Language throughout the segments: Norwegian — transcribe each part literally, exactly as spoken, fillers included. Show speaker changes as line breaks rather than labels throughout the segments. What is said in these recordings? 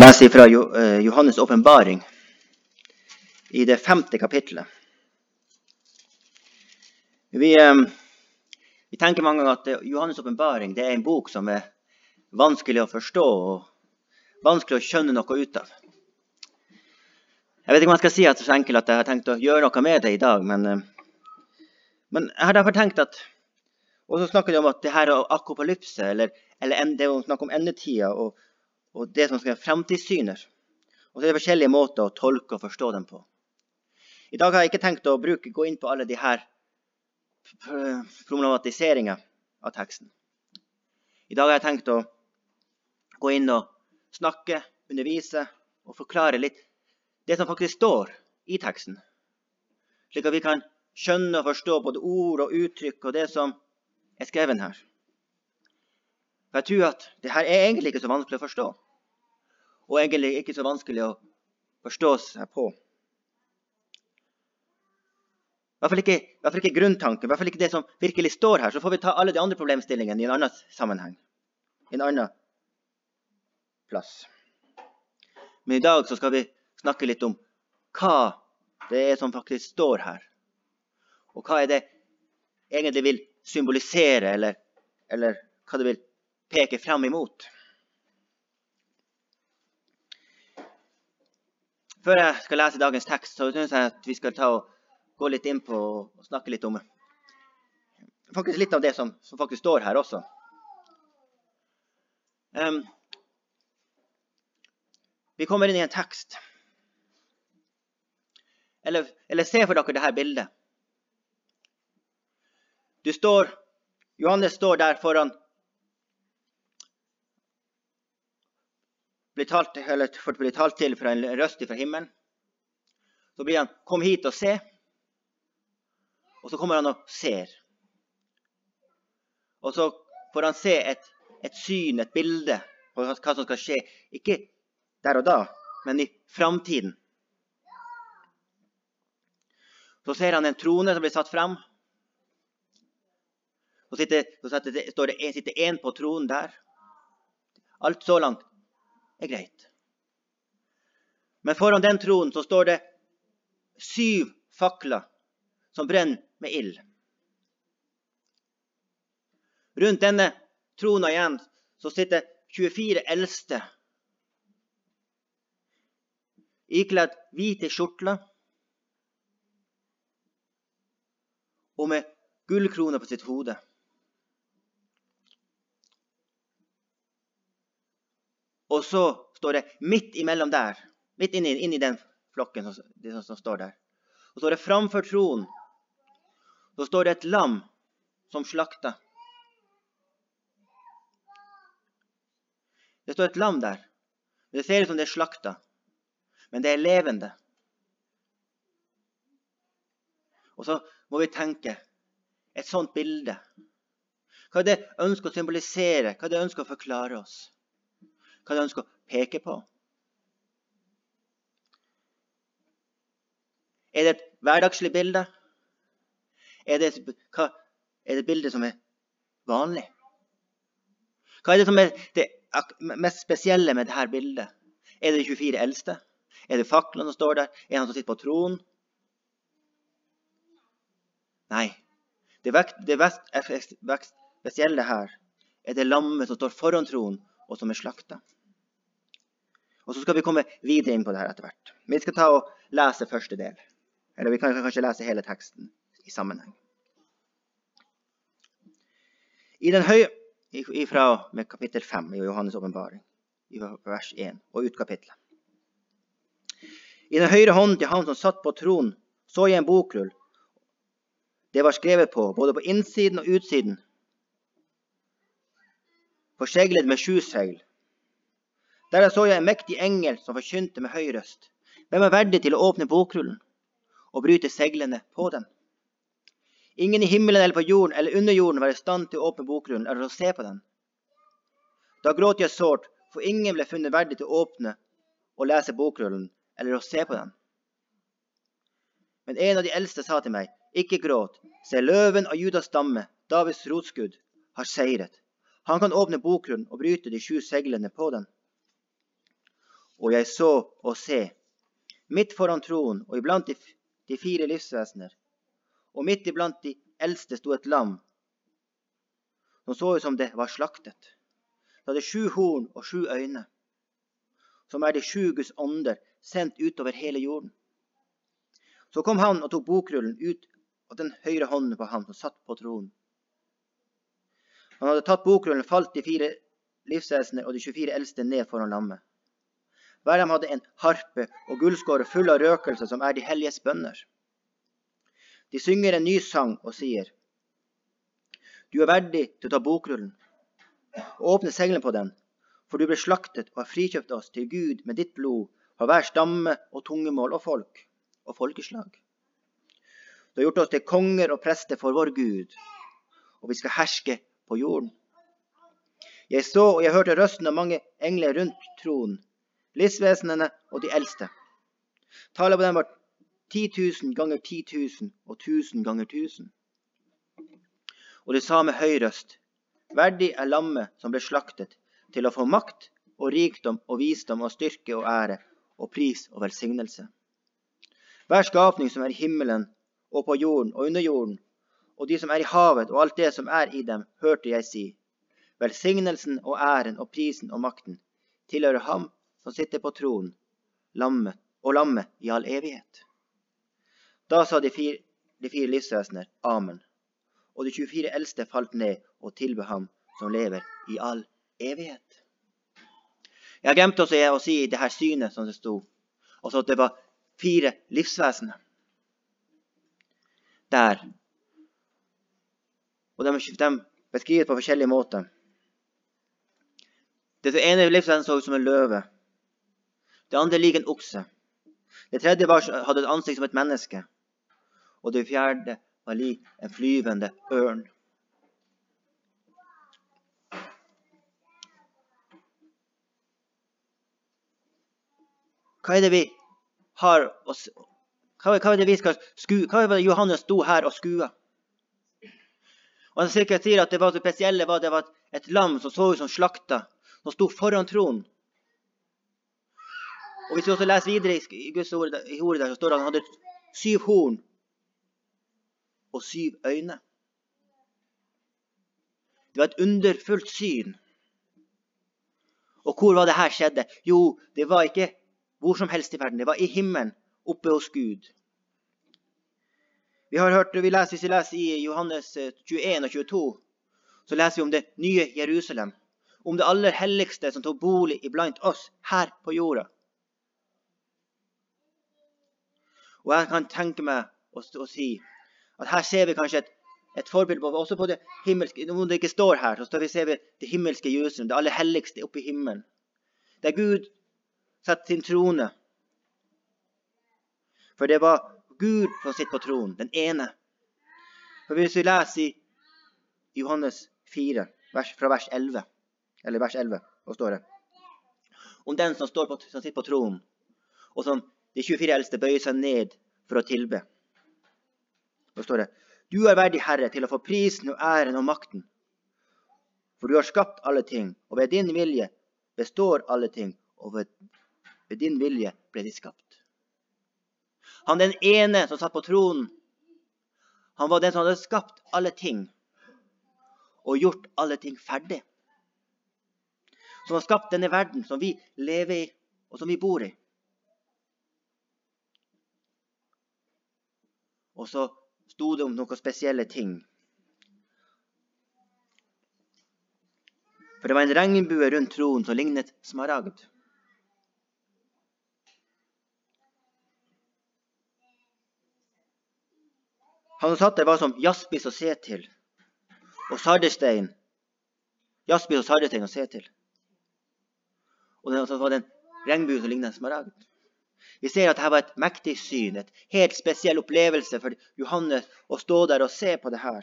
leser fra Johannes åpenbaring i det femte kapitlet. Vi, vi tenker mange ganger at Johannes åpenbaring det er en bok som er vanskelig å forstå og vanskelig å skjønne noe ut av. Jeg vet ikke om jeg skal si at det er så enkelt at jeg har tenkt å gjøre noe med det i dag, men, men jeg har derfor tenkt at, og så snakker de om at det her er apokalypse, eller, eller det er å snakke om endetida og og det som skal være fremtidssyner. Og så er det forskjellige måter å tolke og forstå dem på. I dag har jeg ikke tenkt å bruke, gå inn på alle de her problematiseringer av teksten. I dag har jeg tenkt å gå inn og snakke, undervise og forklare litt det som faktisk står i teksten. Slik at vi kan skjønne og forstå både ord og uttrykk og det som er skrevet her. For jeg tror at det her er egentlig ikke så vanskelig å forstå. Og egentlig ikke så vanskelig å forstå seg på. I hvert fall ikke, i hvert fall ikke grunntanken, i hvert fall ikke det som virkelig står her. Så får vi ta alle de andre problemstillingene i en annen sammenheng. I en annen plass. Men i dag så skal vi snakke litt om hva det er som faktisk står her. Og hva er det egentlig vil symbolisere, eller, eller hva det vil peker frem imot. Før jeg skal lese dagens tekst, så synes jeg at vi skal ta og gå litt inn på og snakke litt om faktisk litt av det som, som faktisk står her også. Um, vi kommer inn i en tekst. Eller, eller se for dere det her bildet. Du står, Johannes står der foran blir talt, eller for å bli talt til fra en røst fra himmelen. Så blir han, kom hit og se. Og så kommer han og ser. Og så får han se et, et syn, et bilde på hva som skal skje. Ikke der og da, men i framtiden. Så ser han en trone som blir satt frem. Så, sitter, så sitter, det, står det, sitter en på tronen der. Alt så langt er greit. Men foran den tronen så står det syv fakler som brenner med ild. Rundt denne tronen igjen så sitter tjuefire eldste ikledd hvite skjortler og med gullkroner på sitt hode. Og så står det midt imellom der, midt inni, inni den flokken som, det som står der. Og så står det framfor tronen, så står det et lam som slakter. Det står et lam der. Det ser ut som det er slakta, men det er levende. Og så må vi tenke et sånt bilde. Hva er det ønsker å symbolisere? Hva er det ønsker å forklare oss? Hva de ønsker å peke på. Er det et hverdagslig bilde? Er det, hva, er det et bilde som er vanlig? Hva er det som er det mest spesielle med dette bildet? Er det de tjuefire eldste? Er det faklene som står der? Er det han som sitter på tronen? Nei. Det, vekt, det vest, vekt, spesielle her er det lammet som står foran tronen og som er slakta. Og så skal vi komme videre inn på det her etter hvert. Vi skal ta og lese første del. Eller vi kan kanskje lese hele teksten i sammenheng. I den høye, ifra med kapittel fem i Johannes åpenbaring, i vers én og ut kapitlet. I den høyre hånden til han som satt på tronen, så jeg en bokrull. Det var skrevet på, både på innsiden og utsiden, forseglet med sju segl. Der så jeg en mektig engel som forkynte med høy røst. Hvem er verdig til å åpne bokrullen og bryte seglene på den? Ingen i himmelen eller på jorden eller under jorden var i stand til å åpne bokrullen eller å se på den. Da gråt jeg sårt, for ingen ble funnet verdig til å åpne og lese bokrullen eller å se på den. Men en av de eldste sa til meg, ikke gråt, se løven av Judas stamme, Davids rotskudd, har seiret. Han kan åpne bokrullen og bryte de sju seglene på den. og jeg så og se, midt foran tronen, og iblant de, de fire livsvesener, og midt iblant de eldste stod et lam, som så ut som det var slaktet. Det hadde sju horn og sju øyne, som er de sju Guds ånder, sendt utover hele jorden. Så kom han og tok bokrullen ut av den høyre hånden på ham som satt på tronen. Han hadde tatt bokrullen, falt de fire livsvesener og de tjuefire eldste ned foran lammet. Hver dem hadde en harpe og gullskåre full av røkelse som er de helliges bønner. De synger en ny sang og sier, du er verdig til å ta bokrullen og åpne seglene på den, for du ble slaktet og har frikjøpt oss til Gud med ditt blod fra hver stamme og tungemål og folk og folkeslag. Du har gjort oss til konger og prester for vår Gud, og vi skal herske på jorden. Jeg så og jeg hørte røsten av mange engler rundt tronen, livsvesenene og de eldste. Tallet på dem var ti tusen ganger ti tusen og tusen ganger tusen. Og de sa med høy røst, verdig er lammet som ble slaktet, til å få makt og rikdom og visdom og styrke og ære og pris og velsignelse. Hver skapning som er i himmelen og på jorden og under jorden, og de som er i havet og alt det som er i dem, hørte jeg si, velsignelsen og æren og prisen og makten tilhører ham som sitter på tronen, lammet og lammet i all evighet. Da sa de fire, de fire livsvesener, amen, og de tjuefire eldste falt ned og tilbe ham som lever i all evighet. Jeg har glemt også å si det her synet som det stod, altså at det var fire livsvesener der. Og de, de beskrives på forskjellige måter. Det ene livsvesenet så ut som en løve. Det andre lik en okse. Det tredje var, hadde et ansikt som et menneske. Og det fjerde var lik en flyvende ørn. Hva er det vi har å, hva er det vi skal skue? Hva er det Johannes sto her og skua? Og han sikkert sier at det var det spesielle var det var et lam som så ut som slakta, som sto foran tronen. Og hvis vi også leser videre i Guds ord, i ordet der, så står det at han hadde syv horn og syv øyne. Det var et underfullt syn. Og hvor var det her skjedde? Jo, det var ikke hvor som helst i verden. Det var i himmelen, oppe hos Gud. Vi har hørt, vi leser, hvis vi leser i Johannes tjueen og tjueto, så leser vi om det nye Jerusalem. Om det aller helligste som tog bolig iblant oss her på jorda. Og jeg kan tenke meg å, å si at her ser vi kanskje et, et forbilde på, også på det himmelske, om det ikke står her, så står vi ser vi det himmelske Jerusalem, det aller helligste oppe i himmelen. Der Gud satt sin trone. For det var Gud som sitter på tronen, den ene. For hvis vi leser i Johannes fire, vers, fra vers elleve, eller vers elleve, hva står det? Om den som, står på, som sitter på tronen, og som de tjuefire eldste bøyer seg ned for å tilbe. Hva står det? Du er verdig, Herre, til å få prisen og æren og makten. For du har skapt alle ting, og ved din vilje består alle ting, og ved, ved din vilje ble de skapt. Han den ene som satt på tronen, han var den som hadde skapt alle ting, og gjort alle ting ferdig. Som har skapt denne verden som vi lever i, og som vi bor i. Og så stod det om noen spesielle ting. For det var en regnbue rundt tronen som lignet smaragd. Han som satt der var som jaspis å se til, og sardestein. Jaspis og sardestein å se til. Og så var det en regnbue som lignet smaragd. Vi ser at dette var et mektig syn, et helt spesiell opplevelse for Johannes å stå der og se på det her.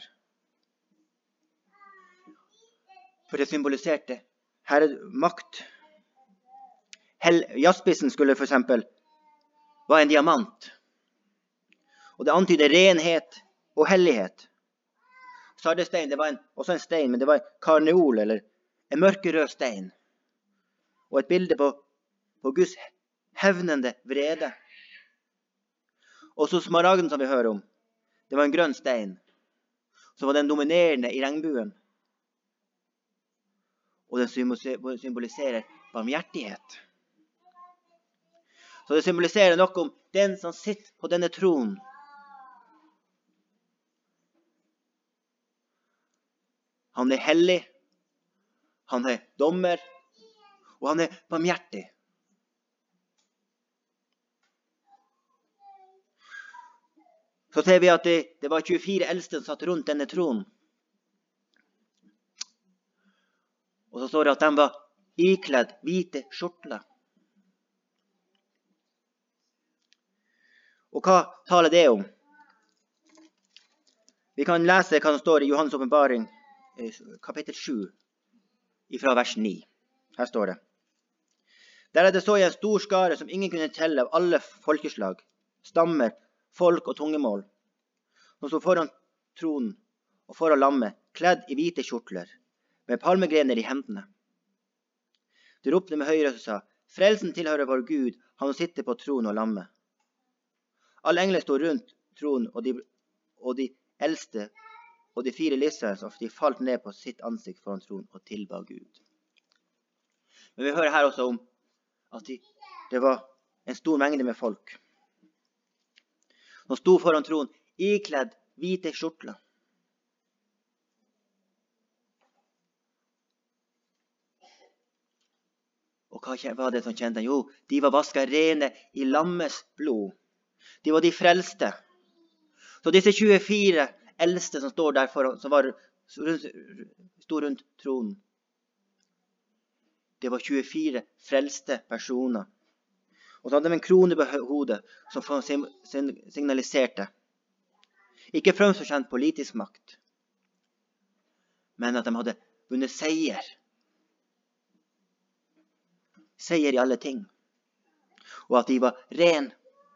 For det symboliserte herre makt. Hel, jaspisen skulle for eksempel være en diamant. Og det antyder renhet og hellighet. Sardestein, det var en, også en stein, men det var en karneol, eller en mørkerød stein. Og et bilde på, på Guds hevnende vrede. Og så smaragden som vi hører om, det var en grønn stein, så var den dominerende i regnbuen. Og den symboliserer barmhjertighet. Så det symboliserer noe om den som sitter på denne tronen. Han er hellig, han er dommer, og han er barmhjertig. Så ser vi at det, det var tjuefire eldste som satt rundt denne tronen. Og så står det at de var ikledd hvite skjortler. Og hva taler det om? Vi kan lese hva som står i Johannes åpenbaring, kapittel sju, fra vers ni. Her står det: Deretter så jeg en stor skare som ingen kunne telle av alle folkeslag, stammer, folk og tungemål, som stod foran tronen og foran lammet, kledd i hvite kjortler, med palmegrener i hendene. De ropte med høy røst og sa: Frelsen tilhører vår Gud, han som sitter på tronen og lammet. Alle engler stod rundt tronen, og de, og de eldste og de fire livsvesen, de falt ned på sitt ansikt foran tronen og tilba Gud. Men vi hører her også om at de, det var en stor mengde med folk som stod foran tronen, ikledd hvite skjortler. Og hva var det som kjente? Jo, de var vasket rene i lammets blod. De var de frelste. Så disse tjuefire eldste som står der foran, som var, stod rundt tronen, det var tjuefire frelste personer. Og så hadde de en krone på hodet som signaliserte ikke først og fremst politisk makt, men at de hadde vunnet seier. Seier i alle ting. Og at de var ren.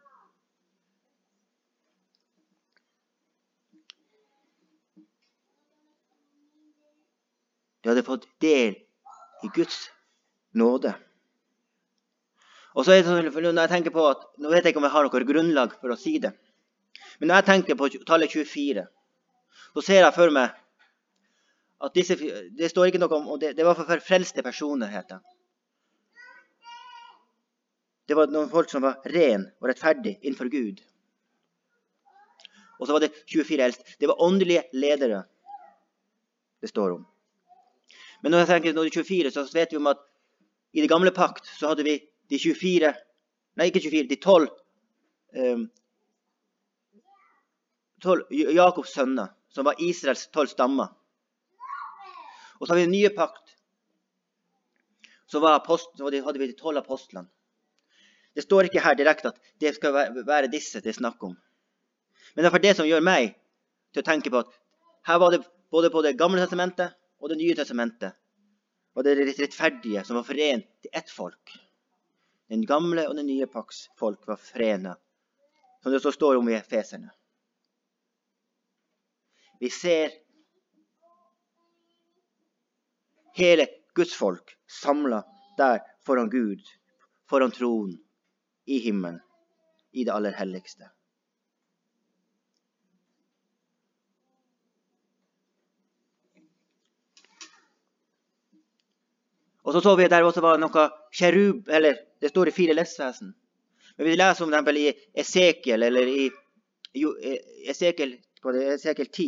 De hadde fått del i Guds nåde. Og så er det sånn, når jeg tenker på at, nå vet jeg ikke om jeg har noe grunnlag for å si det, men når jeg tenker på tallet tjuefire, så ser jeg for meg at disse, det står ikke noe om, og det, det var for frelste personer, heter det. Det var noen folk som var ren og rettferdig innenfor Gud. Og så var det tjuefire eldste. Det var åndelige ledere det står om. Men når jeg tenker når det er tjuefire, så vet vi om at i det gamle pakt så hadde vi de tjuefire, nei ikke tjuefire, de tolv, um, tolv Jakobs sønner, som var Israels tolv stammer. Og så har vi den nye pakt, så, var apost, så hadde vi de tolv apostlene. Det står ikke her direkte at det skal være disse det er snakk om. Men det er for det som gjør meg til å tenke på at her var det både på det gamle testamentet og det nye testamentet, og det rettferdige som var forent til ett folk. Den gamle og den nye pakts folk var forenet, som det så står om i Efeserne. Vi ser hele Guds folk samlet der foran Gud, foran tronen, i himmelen, i det aller helligste. Og så så vi at der også var noe kjerub, eller det står i fire livsvesen. Men vi leser om dem i Esekiel, eller i Esekiel, hva det er, Esekiel ti,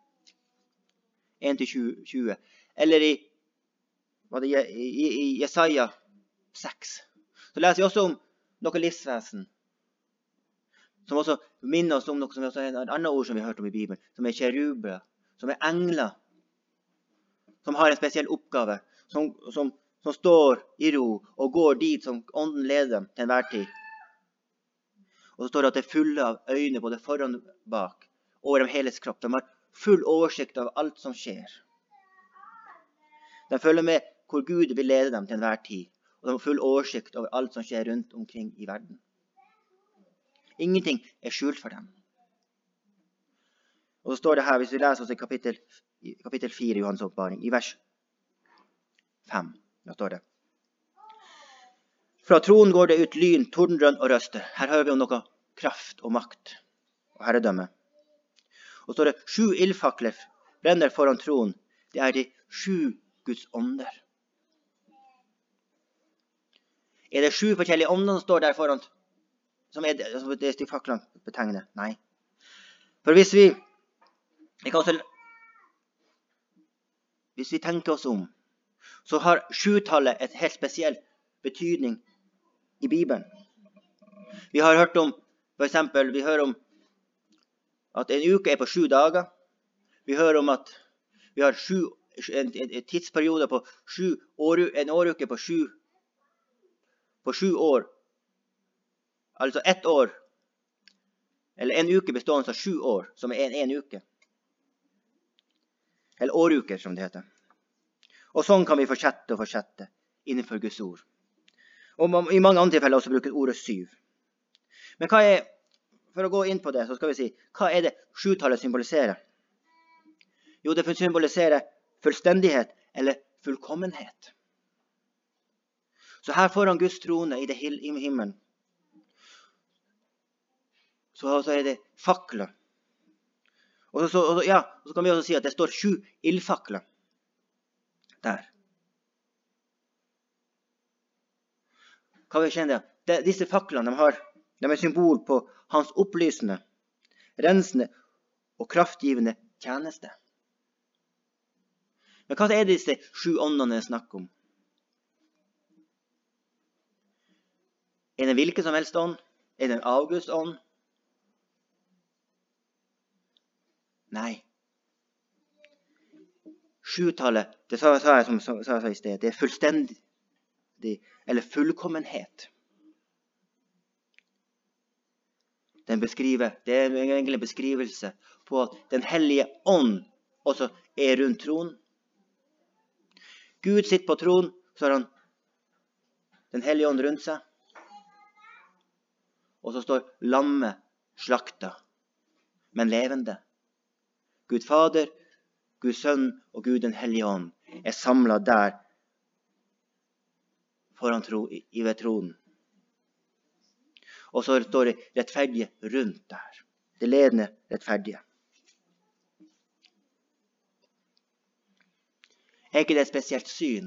en til tjue, eller i, hva det er, i, i Jesaja seks. Så leser vi også om noe livsvesen, som også minner oss om noe som er et annet ord som vi har hørt om i Bibelen, som er kjeruber, som er engler, som har en spesiell oppgave, som, som, som står i ro og går dit som ånden leder dem til enhver tid. Og så står det at det er fulle av øyne både foran og bak, over dem heles kropp. De har full oversikt av alt som skjer. De følger med hvor Gud vil lede dem til enhver tid. Og de har full oversikt over alt som skjer rundt omkring i verden. Ingenting er skjult for dem. Og så står det her, hvis vi leser oss i kapittel, kapittel fire i Johannes åpenbaring, i vers fem, da står det: Fra tronen går det ut lyn, tordendrønn og røster. Her hører vi om noe kraft og makt og herredømme. Og så står det sju ildfakler brenner foran tronen. Det er de sju Guds ånder. Er det sju forskjellige ånder som står der foran, som er det, som det de faklene betegner? Nei. For hvis vi, vi kan også, hvis vi tenker oss om, så har sjutallet et helt spesiell betydning i Bibelen. Vi har hørt om, for eksempel, vi hører om at en uke er på sju dager. Vi hører om at vi har sju, en, en, en tidsperiode på sju år, en åruke på sju, på sju år. Altså ett år, eller en uke bestående av sju år, som er en, en uke. Eller åruker, som det heter. Og sånn kan vi fortsette og fortsette innenfor Guds ord. Og i mange andre tilfeller også bruker ordet syv. Men hva er, for å gå inn på det, så skal vi si, hva er det sjutallet symboliserer? Jo, det symboliserer fullstendighet eller fullkommenhet. Så her foran Guds trone i, det, i himmelen, så, så er det fakler. Og så, og, ja, og så kan vi også si at det står sju ildfakler der. Hva vi kjenner? Det, disse faklene de har, de er symbol på hans opplysende, rensende og kraftgivende tjeneste. Men hva er disse sju åndene snakker om? Er det hvilken som helst ånd? Er det en August ånd? Nei. Sjutallet, det sa, sa jeg som sa, sa i sted, det er fullstendig, eller fullkommenhet. Den beskriver, det er egentlig en beskrivelse på at den hellige ånd også er rundt tronen. Gud sitter på tronen, så har han den hellige ånd rundt seg. Og så står lammet slakta, men levende. Gud Fader, Gud Sønn og Gud den hellige ånd er samlet der foran tro, i ved tronen. Og så står det rettferdige rundt der. Det ledende rettferdige. Er ikke det et spesielt syn?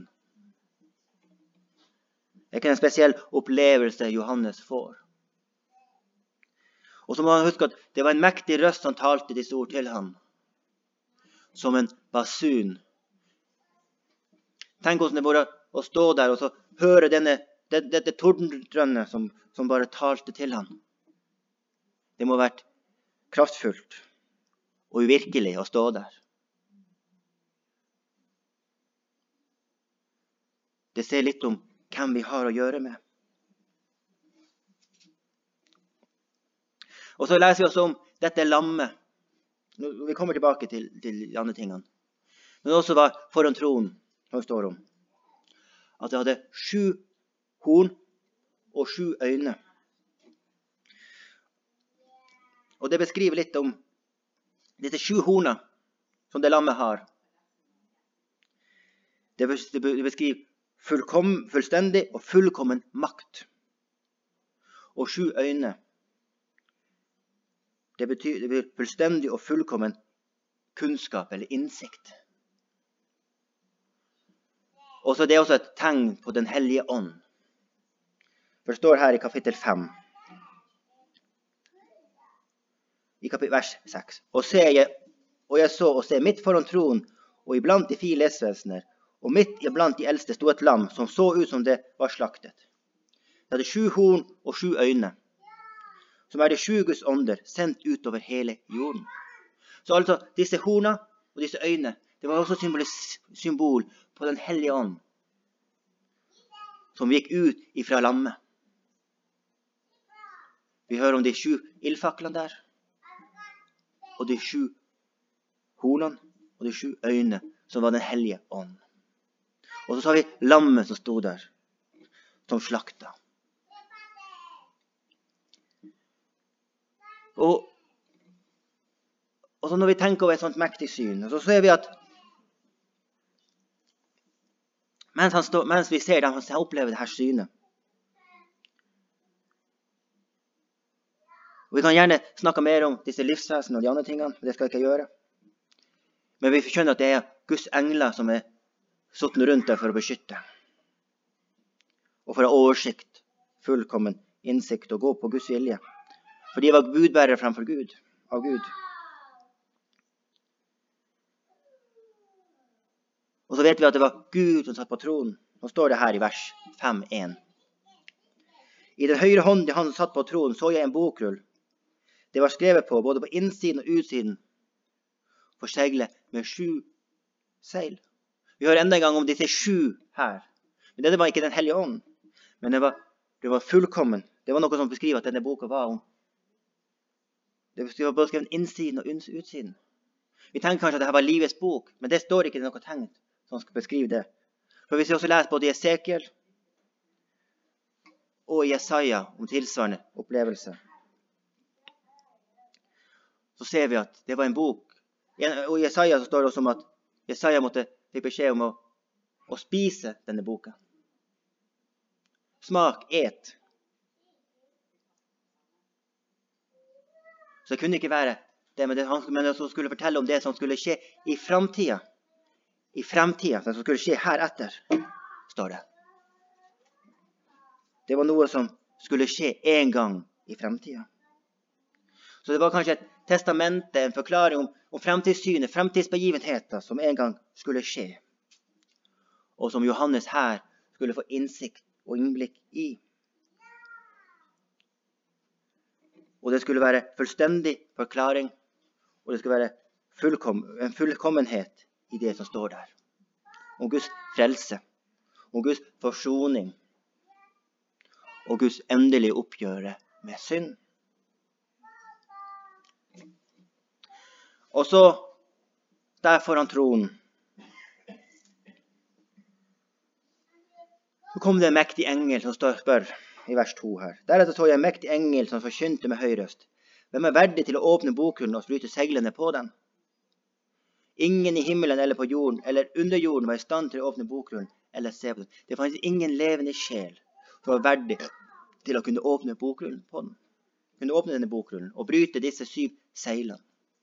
Er ikke det en spesiell opplevelse Johannes får? Og så må han huske at det var en mektig røst som talte disse ord til ham. Som en basun. Tenk hvordan det var å stå der og så høre denne, dette, dette tordendrønnet som, som bare talte til ham. Det må ha vært kraftfullt og uvirkelig å stå der. Det ser litt om hvem vi har å gjøre med. Og så leser vi også om dette lammet. Vi kommer tilbake til, til de andre tingene. Men det også var foran tronen, som det står om. At det hadde sju horn og sju øyne. Og det beskriver litt om disse sju hornene som det lammet har. Det beskriver fullkom, fullstendig og fullkommen makt. Og sju øyne. Det betyr, det betyr fullstendig og fullkommen kunnskap eller innsikt. Og så det er også et tegn på den hellige ånd. For det står her i kapittel fem. I kapittel vers seks. Og, se, jeg, og jeg så og se midt foran tronen, og iblant de fire lesvesener, og midt iblant de eldste stod et lam som så ut som det var slaktet. Det hadde sju horn og sju øyne, som er de sju Guds ånder sendt ut over hele jorden. Så altså disse hornene og disse øyne, det var også symbol på den hellige ånd, som gikk ut ifra lammet. Vi hører om de sju ildfaklene der, og de sju hornene og de sju øyne, som var den hellige ånd. Og så har vi lammet som stod der, som slakta. Og, og så når vi tenker over et sånt mektig syn, så ser vi at mens, han stå, mens vi ser dem, han opplever det her synet, Og vi kan gjerne snakke mer om disse livsvesenene og de andre tingene, men det skal jeg ikke gjøre. Men vi skjønner at det er Guds engler som er satt rundt der for å beskytte. Og for å ha oversikt, fullkommen innsikt og gå på Guds vilje. For de var budbærere fremfor Gud, av Gud. Og så vet vi at det var Gud som satt på tronen. Nå står det her i vers fem én. I den høyre hånden han satt på tronen så jeg en bokrull. Det var skrevet på både på innsiden og utsiden for seilet med sju seil. Vi hører enda en gang om disse sju her. Men det var ikke den hellige ånd. Men det var, det var fullkommen. Det var noe som beskriver at denne boka var om. Det var både skrevet innsiden og utsiden. Vi tenker kanskje at dette var livets bok, men det står ikke noe tegn som skal beskrive det. For hvis vi også leser både Esekiel og Jesaja om tilsvarende opplevelse, så ser vi at det var en bok. Og i Jesaja så står det også om at Jesaja måtte fikk beskjed om å, å spise denne boka. Smak, et. Så det kunne ikke være det, men det han men det skulle fortelle om det som skulle skje i fremtiden. I fremtiden, det som skulle skje heretter, står det. Det var noe som skulle skje en gang i fremtiden. Så det var kanskje et testamente, en forklaring om, om fremtidssynet, fremtidsbegivenheter som en gang skulle skje. Og som Johannes her skulle få innsikt og innblikk i. Og det skulle være fullstendig forklaring, og det skulle være fullkom, en fullkommenhet i det som står der. Om Guds frelse, om Guds forsoning, og Guds endelige oppgjøre med synd. Og så, der foran tronen, så kom det en mektig engel som står, spør i vers to her. Deretter så jeg en mektig engel som forkynte med høy røst. Hvem er verdig til å åpne bokrullen og bryte seglene på den? Ingen i himmelen eller på jorden eller under jorden var i stand til å åpne bokrullen eller se på den. Det fanns ingen levende sjel som var verdig til å kunne åpne bokrullen på den. Kunne åpne denne bokrullen og bryte disse syv seilene.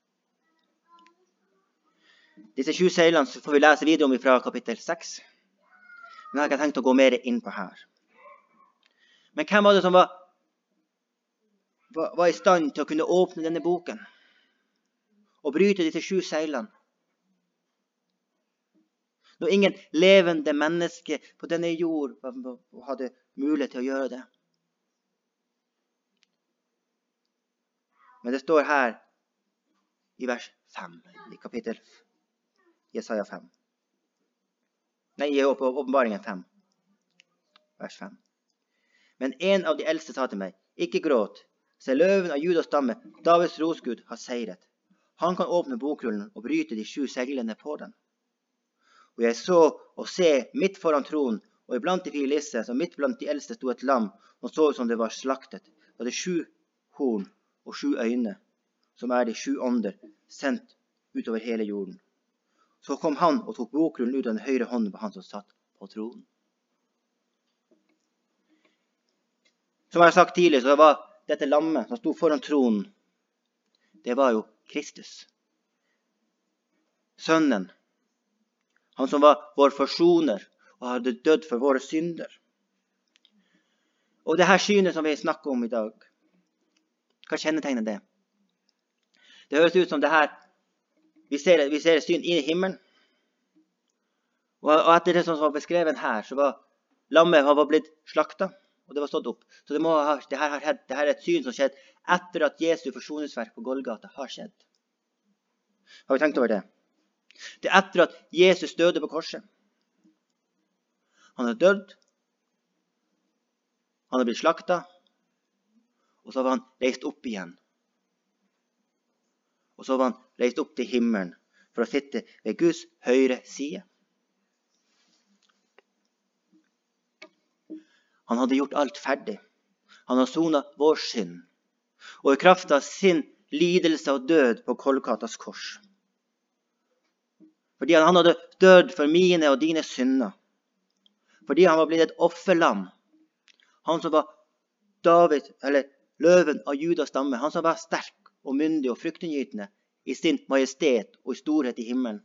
Disse sju seilene får vi lese videre om fra kapittel seks. Men jeg har ikke tenkt å gå mer inn på her. Men hvem var det som var, var, var i stand til å kunne åpne denne boken? Og bryte disse sju seilene? Når ingen levende menneske på denne jord hadde mulighet til å gjøre det. Men det står her i vers fem, i kapittel Jesaja fem. Nei, i åpenbaringen fem, vers fem. Men en av de eldste sa til meg, ikke gråt, se løven av Judas stamme, Davids rosgud har seiret. Han kan åpne bokrullen og bryte de sju seglene på den. Og jeg så og se midt foran tronen, og iblant de fire lisse, som midt blant de eldste stod et lam, og så ut som det var slaktet. Det hadde sju horn og sju øyne, som er de sju ånder, sendt utover hele jorden. Så kom han og tok bokrullen ut av den høyre hånden på han som satt på tronen. Som jeg har sagt tidligere, så var dette lammet som stod foran tronen, det var jo Kristus. Sønnen. Han som var vår forsoner og hadde dødd for våre synder. Og det her synet som vi snakker om i dag, hva kjennetegner det? Det høres ut som det her, vi ser, vi ser syn i himmelen. Og, og etter det som var beskrevet her, så var lammet var blitt slaktet, og det var stått opp. Så det, må ha, det, her, det her er et syn som skjedde etter at Jesu forsoningsverk på Golgata har skjedd. Har vi tenkt over det? Det er etter at Jesus døde på korset. Han er dødd. Han er blitt slaktet. Og så var han reist opp igjen. Og så var han reist opp til himmelen for å sitte ved Guds høyre side. Han hadde gjort alt ferdig. Han har sonet vår synd. Og i kraft av sin lidelse og død på Golgatas kors. Fordi han hadde dødd for mine og dine synder. Fordi han var blitt et offerlam. Han som var David, eller løven av Judas stamme, han som var sterk og myndig og fryktinngytende i sin majestet og i storhet i himmelen.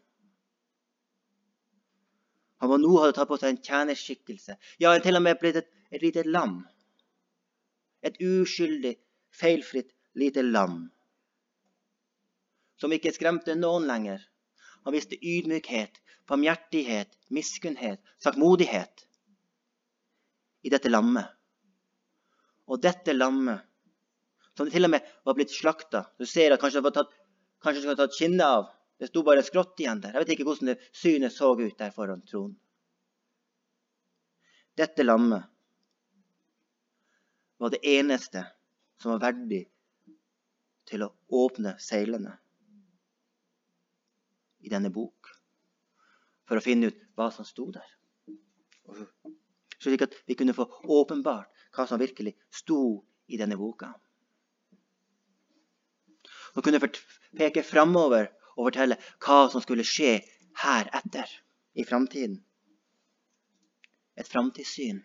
Han var nå hadde tatt på seg en tjenerskikkelse. Ja, han til og med blitt et, et lite lam. Et uskyldig, feilfritt lite lam. Som ikke skremte noen lenger. Han viste ydmykhet, barmhjertighet, miskunnhet, saktmodighet i dette lammet. Og dette lammet, som til og med var blitt slaktet. Du ser at kanskje det var tatt, kanskje det var tatt skinnet av. Det stod bare skrått igjen der. Jeg vet ikke hvordan det synet så ut der foran tronen. Dette lammet var det eneste som var verdig til å åpne seilene i denne bok, for å finne ut hva som stod der. Slik at vi kunne få åpenbart hva som virkelig stod i denne boka. Og kunne peke fremover og fortelle hva som skulle skje her etter, i fremtiden. Et fremtidssyn.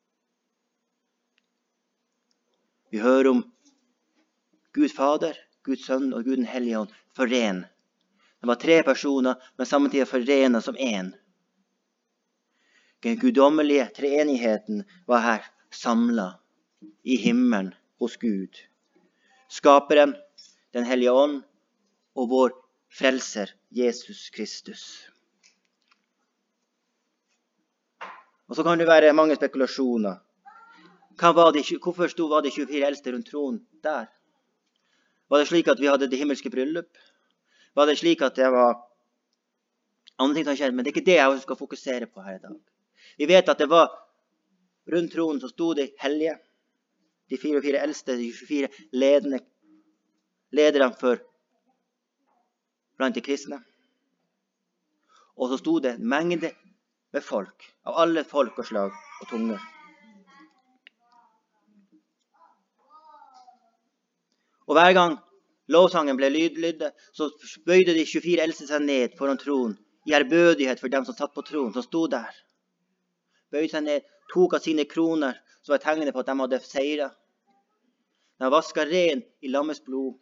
Vi hører om Gud Fader, Guds Sønn og Gud den Hellige Ånd foren. Det var tre personer, men samtidig forenet som en. Den guddommelige treenigheten var her samlet i himmelen hos Gud. Skaperen, den Hellige Ånd og vår frelser, Jesus Kristus. Og så kan det være mange spekulasjoner. Hva var det, hvorfor stod var de tjuefire eldste rundt tronen der? Var det slik at vi hadde det himmelske bryllup? Var det slik at det var andre ting som skjedde? Men det er ikke det jeg skal fokusere på her i dag. Vi vet at det var rundt tronen så stod de hellige, de fire og fire eldste, de tjuefire ledende, lederne for blant de kristne. Og så stod det en mengde med folk, av alle folk og slag og tunger. Og hver gang lovsangen ble lydlydde, så bøyde de tjuefire eldste seg ned foran tronen, i ærbødighet for dem som satt på tronen, som stod der. Bøyde seg ned, tok av sine kroner, som var tegnet på at de hadde seiret. De vasket ren i lammets blod,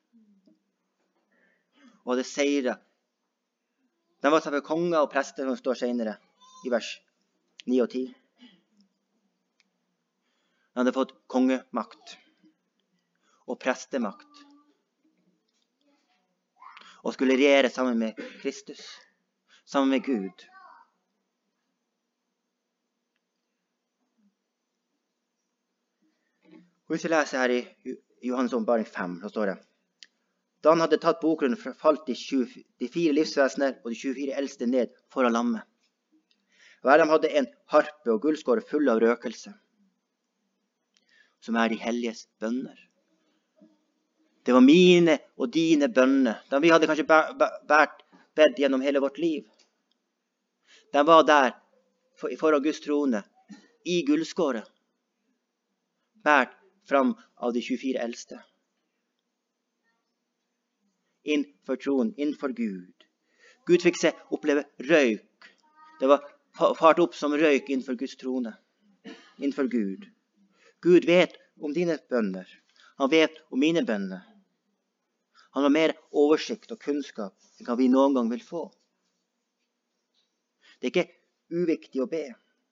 og hadde seiret. De var selvfølgelig konger og prester, som står senere, i vers ni og ti. De hadde fått kongemakt og prestemakt, og skulle regjere sammen med Kristus, sammen med Gud. Og hvis vi leser her i Johannes åpenbaring fem, så står det: Da han hadde tatt bokgrunnen, falt de, tjue, de fire livsvesener og de tjuefire eldste ned foran lammet. Hver dem hadde en harpe og gullskåre full av røkelse, som er de helliges bønner. Det var mine og dine bønner. Da vi hadde kanskje vært bedt gjennom hele vårt liv. De var der foran Guds trone, i gullskåret, bært fram av de tjuefire eldste. Innfor tronen, innfor Gud. Gud fikk se oppleve røyk. Det var fart opp som røyk innfor Guds trone, innfor Gud. Gud vet om dine bønner. Han vet om mine bønner. Han har mer oversikt og kunnskap enn hva vi noen gang vil få. Det er ikke uviktig å be.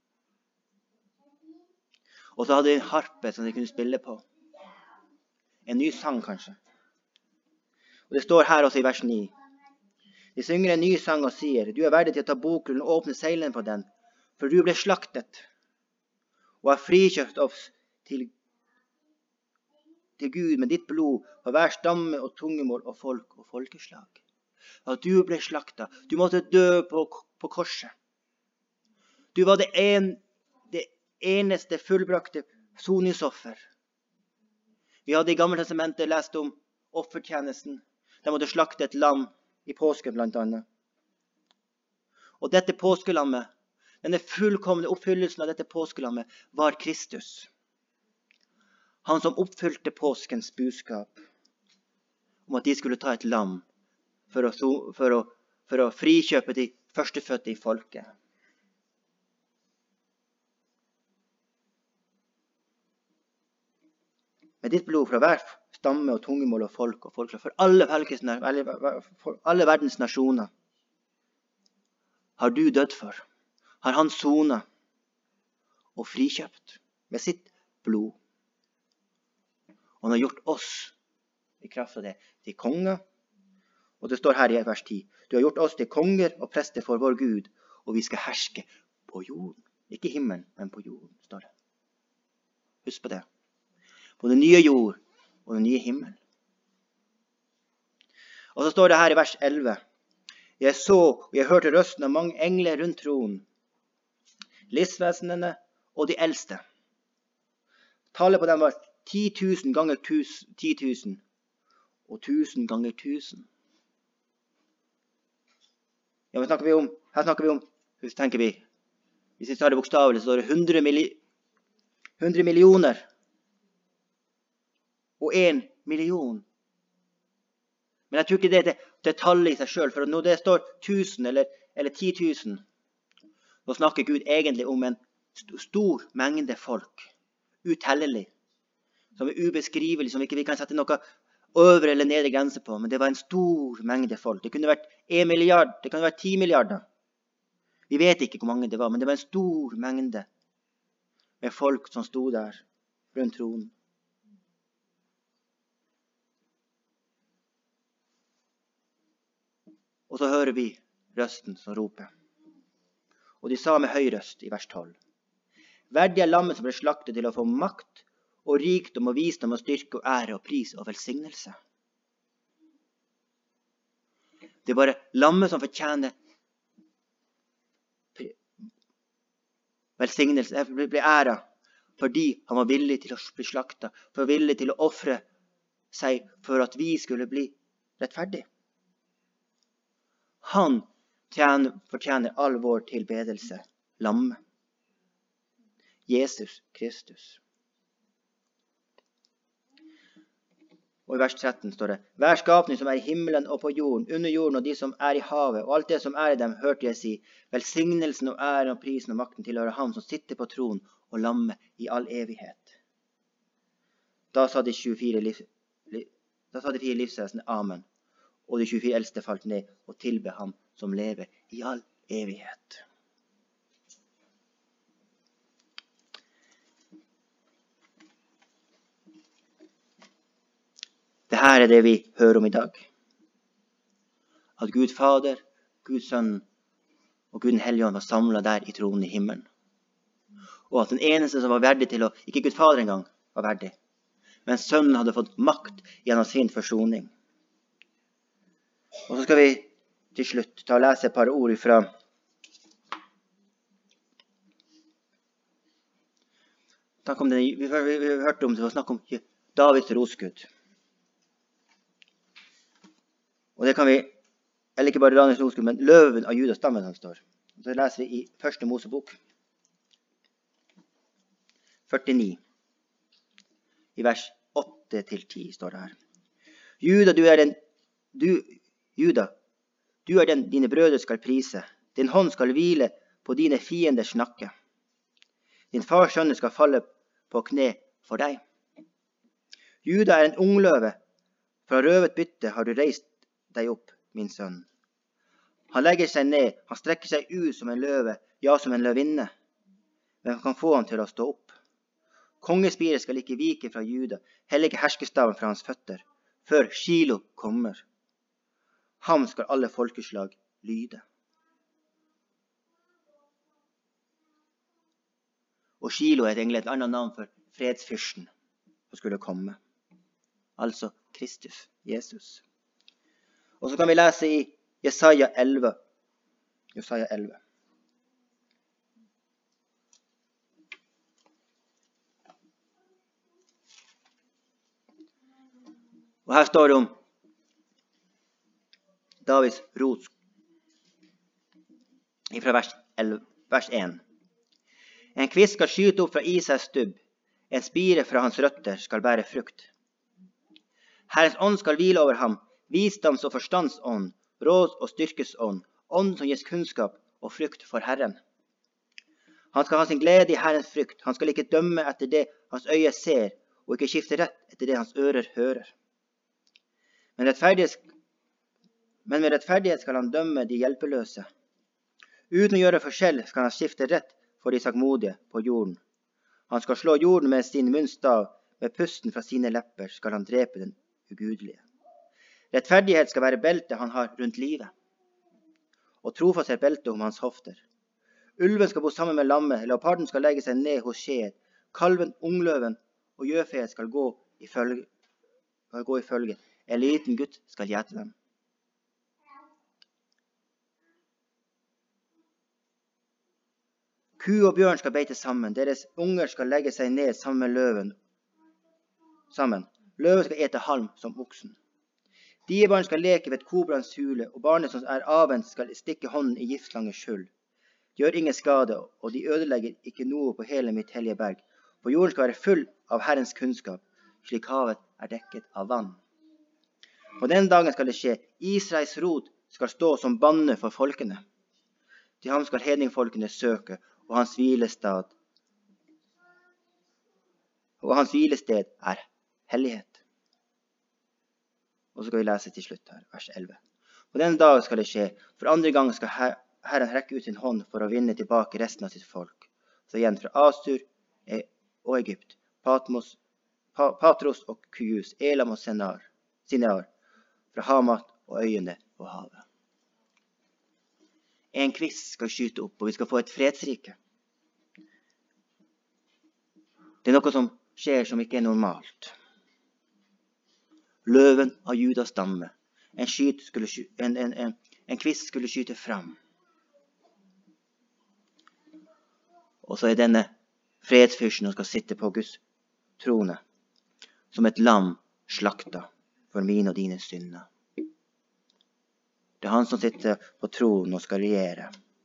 Og så hadde de en harpe som de kunne spille på. En ny sang kanskje. Og det står her også i vers ni. De synger en ny sang og sier: Du er verdig til å ta bokrullen og åpne seilene på den, for du ble slaktet og har frikjøpt oss til, til Gud med ditt blod for hver stamme og tungemål og folk og folkeslag. At du ble slaktet. Du måtte dø på, på korset. Du var det, en, det eneste fullbrakte soningsoffer. Vi hadde i Gamle Testamentet lest om offertjenesten. De måtte slakte et lam i påsken blant annet. Og dette påskelammet, denne fullkomne oppfyllelsen av dette påskelammet, var Kristus. Han som oppfylte påskens budskap om at de skulle ta et lam for å, for å, for å frikjøpe de førstefødte i folket. med ditt blod fra hver stamme og tungemål og folk og folk, for alle, for alle verdens nasjoner, har du dødd for. Har han sonet og frikjøpt med sitt blod. Og han har gjort oss, i kraft av det, til konger. Og det står her i vers ti. Du har gjort oss til konger og prester for vår Gud, og vi skal herske på jorden. Ikke himmelen, men på jorden, står det. Husk på det. På den nye jord og den nye himmel. Og så står det her i vers elleve. Jeg så, og jeg hørte røsten av mange engler rundt tronen, livsvesenene og de eldste. Tallet på dem var ti tusen ganger ti tusen, og tusen ganger tusen. Ja, hva snakker vi om? Her snakker vi om, hva tenker vi? Hvis vi tar det bokstavelig, så står det hundre, milli, hundre millioner og en million. Men jeg tror ikke det er det tallet i seg selv, for når det står tusen eller, eller ti tusen, så snakker Gud egentlig om en stor mengde folk, utellelig, som er ubeskrivelig, som ikke vi kan sette noe øvre eller nedre grense på, men det var en stor mengde folk. Det kunne vært en milliard, det kunne vært ti milliarder. Vi vet ikke hvor mange det var, men det var en stor mengde med folk som stod der rundt tronen. Og så hører vi røsten som roper. Og de sa med høy røst i vers tolv. Verdig er lammet som ble slaktet til å få makt og rikdom og visdom og styrke og ære og pris og velsignelse. Det er bare lammet som fortjener velsignelse, blir ære, fordi han var villig til å bli slaktet, for villig til å offre seg for at vi skulle bli rettferdige. Han tjener, fortjener all vår tilbedelse, lammet. Jesus Kristus. Og i vers tretten står det, hver skapning som er i himmelen og på jorden, under jorden og de som er i havet, og alt det som er i dem, hørte jeg si, velsignelsen og æren og prisen og makten tilhører ham som sitter på tronen og lammet i all evighet. Da sa de tjuefire liv, da sa de fire livsvesener amen, og de tjuefire eldste falt ned og tilbe ham som lever i all evighet. Det her er det vi hører om i dag. At Gud Fader, Gud Sønn og Gud den Hellige Ånd var samlet der i tronen i himmelen. Og at den eneste som var verdig til å, ikke Gud Fader engang, var verdig, men Sønnen hadde fått makt gjennom sin forsoning. Og så skal vi til slutt ta og lese et par ord fra Takk om det, vi, vi, vi, vi hørte om det, var snakk om Davids rotskudd. Og det kan vi, eller ikke bare Davids rotskudd, men løven av Judas stammen han står. Og så leser vi i første Mosebok førtini, i vers åtte til ti står det her. Juda, du er den, du, Juda, du er den dine brødre skal prise. Din hånd skal hvile på dine fienders nakke. Din fars sønner skal falle på kne for deg. Juda er en ungløve. Fra røvet bytte har du reist deg opp, min sønn. Han legger seg ned, han strekker seg ut som en løve, ja, som en løvinne. Hvem kan få ham til å stå opp? Kongespiret skal ikke vike fra Juda, heller ikke herskestaven fra hans føtter, før Shilo kommer. Ham skal alle folkeslag lyde. Og Shilo er egentlig et annet navn for fredsfyrsten som skulle komme. Altså Kristus, Jesus. Og så kan vi lese i Jesaja elleve. Jesaja elleve. Og her står det om Davids rots fra vers, vers en. En kvist skal skyte opp fra Isais stubb, en spire fra hans røtter skal bære frukt. Herrens ånd skal hvile over ham, visdoms- og forstandsånd, råd- og styrkesånd, ånd som gis kunnskap og frukt for Herren. Han skal ha sin glede i Herrens frukt, han skal ikke dømme etter det hans øye ser, og ikke skifte rett etter det hans ører hører. Men, men med rettferdighet skal han dømme de hjelpeløse. Uten å gjøre forskjell skal han skifte rett for de sagmodige på jorden. Han skal slå jorden med sin munnstav, med pusten fra sine lepper skal han drepe den ugudelige. Rettferdighet skal være beltet han har rundt livet, og trofast er beltet om hans hofter. Ulven skal bo sammen med lammet, leoparden skal legge seg ned hos skjed, kalven, ungløven og gjøfeet skal gå i følge. Skal gå i følge. En liten gutt skal gjete dem. Ku og bjørn skal beite sammen, deres unger skal legge seg ned sammen med løven. Sammen. Løven skal ete halm som oksen. Diebarn skal leke ved kobrans hule, og barnet som er avvent skal stikke hånden i giftslangens skjul. De gjør ingen skade, og de ødelegger ikke noe på hele mitt hellige berg. For jorden skal være full av Herrens kunnskap, slik havet er dekket av vann. På den dagen skal det skje, Israels rot skal stå som banne for folkene. Til ham skal hedningfolkene søke, og hans hvilested, og hans hvilested er hellighet. Og så skal vi lese til slutt her, vers elleve. På den dag skal det skje, for andre gang skal her, Herren rekke ut sin hånd for å vinne tilbake resten av sitt folk. Så igjen fra Asur og Egypt, Patmos, Patros og Kyus, Elam og Sinar, Sinar, fra Hamat og øyene på havet. En kvist skal skyte opp, og vi skal få et fredsrike. Det er noe som skjer som ikke er normalt. Løven av Judas stamme. En, skyt skulle, en, en, en, en kvist skulle skyte fram. Og så er denne fredsfyrsten som skal sitte på Guds trone, som et lam slakta for mine og dine synder. Det er han som sitter på tronen og skal regjere.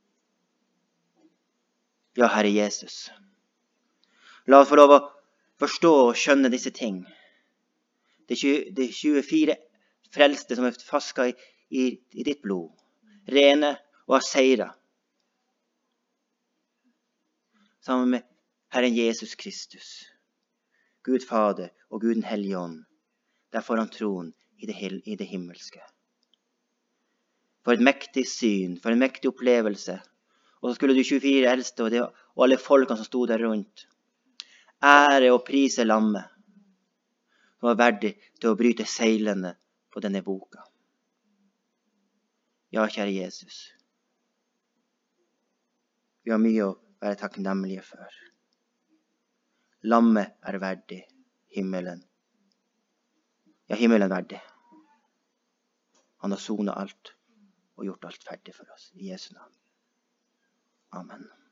Ja, Herre Jesus. La oss få lov å forstå og skjønne disse ting. Det er tjuefire frelste som er fasket i, i, i ditt blod. Rene og har seiret. Sammen med Herren Jesus Kristus, Gud Fader og Gud den Hellige Ånd, der foran tronen i det, i det himmelske. For et mektig syn, for en mektig opplevelse. Og så skulle de tjuefire eldste og, det, og alle folkene som stod der rundt, ære og prise lammet, som var verdig til å bryte seilene på denne boka. Ja, kjære Jesus, vi har mye å være takknemlige for. Lammet er verdig himmelen. Ja, himmelen er verdig. Han har sonet alt og gjort alt ferdig for oss. I Jesu navn. Amen.